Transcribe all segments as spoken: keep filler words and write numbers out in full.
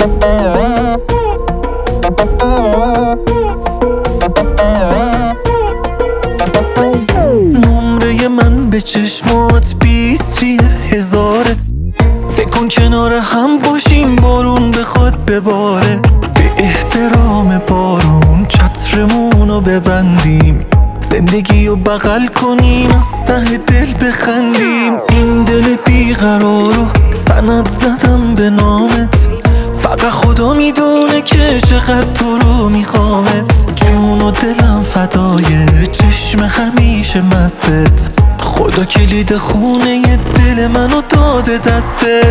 نمره من به چشمات بیست چیه هزاره. فکر کن کنار هم باشیم بارون بخواد بباره. به احترام بارون چترمونو ببندیم، زندگی رو بغل کنیم، از ته دل بخندیم. این دل بیقرارو سند زدم به نامت، فقط خدا میدونه که چقدر تو رو میخوامت. جون و دلم فدای چشم همیشه مستت، خدا کلید خونه دل منو داده دستت.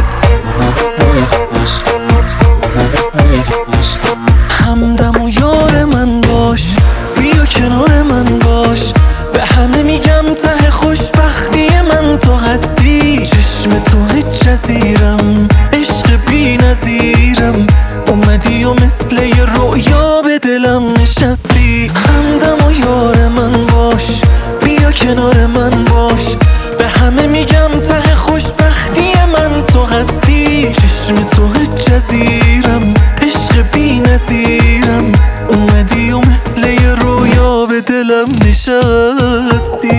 همدم و یار من باش، بیا کنار من باش. به همه میگم ته خوشبختی من تو هستی. چشم تو جزیرم، عشق بی نظیرم، اومدی و مثل یه رویا به دلم نشستی. همدم و یار من باش، بیا کنار من باش. به همه میگم ته خوشبختی من تو هستی. چشم تو جزیرم، عشق بی نظیرم، اومدی و مثل یه رویا به دلم نشستی.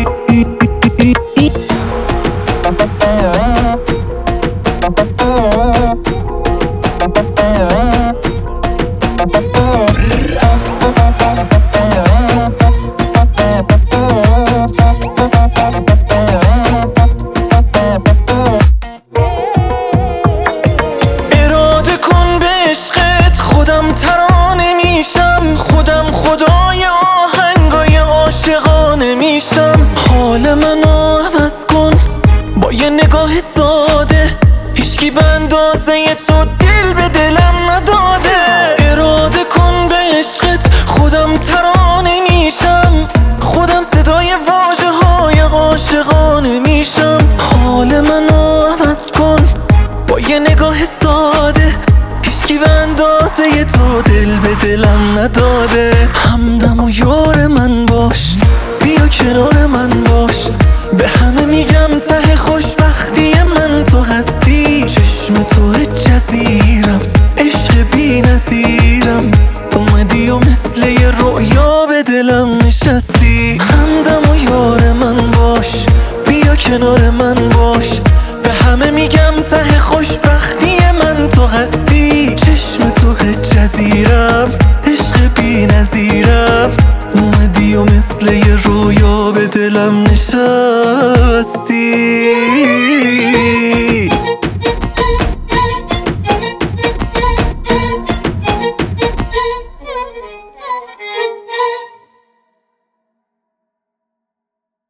اراده کن به عشقت خودم ترانه میشم، خودم خدای آهنگای عاشقانه میشم. حال منو عوض کن با یه نگاه ساده، هیچکی به اندازه تو دل به دلم نداده. اراده کن به عشقت خودم ترانه میشم، خودم صدای واژه های عاشقانه میشم. حال منو عوض کن با یه نگاه ساده، هیچکی به اندازه تو دل به دلم نداده. همدم و یار من باش، بیا کنار من باش. به همه میگم ته خوشبختی من تو هستی. چشم تو جزیرم، عشق بی نظیرم، اومدی و مثل یه رویا به دلم نشستی. همدم و یار من باش، بیا کنار من باش. به همه میگم ته خوشبختی من تو هستی. چشم تو جزیرم، عشق بی نظیرم، اومدی و مثل یه رویا به دلم نشستی.